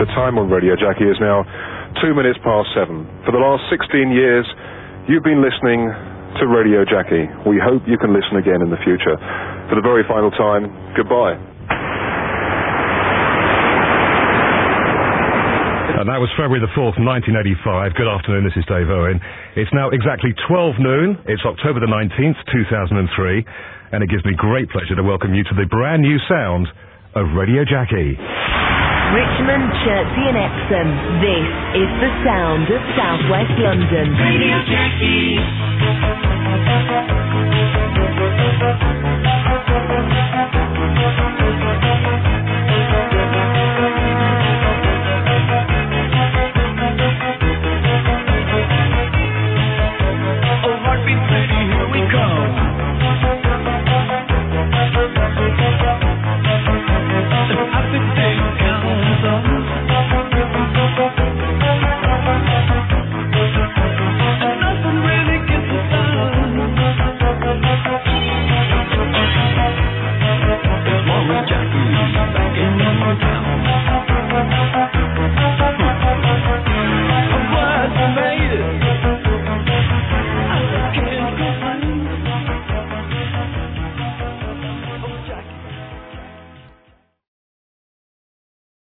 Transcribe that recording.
The time on Radio Jackie is now 7:02. For the last 16 years, you've been listening to Radio Jackie. We hope you can listen again in the future. For the very final time, goodbye. And that was February the 4th, 1985. Good afternoon, this is Dave Owen. It's now exactly 12 noon. It's October the 19th, 2003. And it gives me great pleasure to welcome you to the brand new sound of Radio Jackie. Richmond, Chertsey and Epsom. This is the sound of Southwest London. Radio Jackie.